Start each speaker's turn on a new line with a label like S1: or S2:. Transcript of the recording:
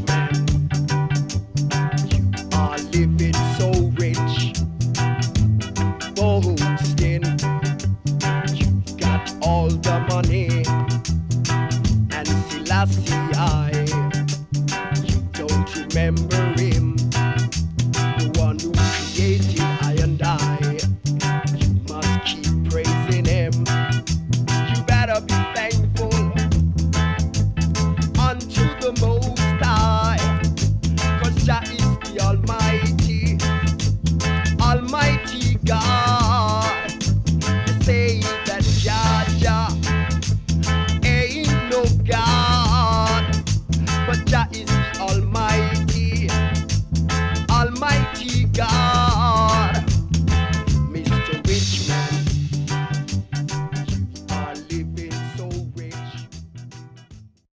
S1: man. You are living so rich, boasting. You've got all the money, and Selassie, I. You don't remember